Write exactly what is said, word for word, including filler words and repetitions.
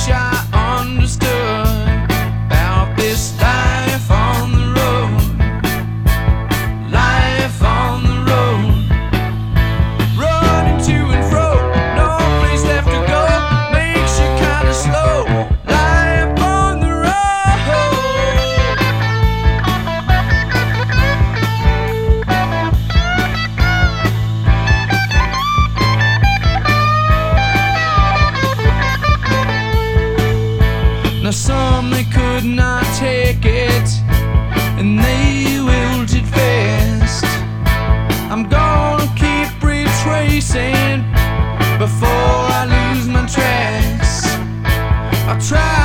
wish I understood about this life on the road. Life on the road. Running to and fro, no place left to go, makes you kinda slow. Life on the road. Now some they could not take it, and they wilted fast. I'm gonna keep retracing before I lose my tracks. I'll try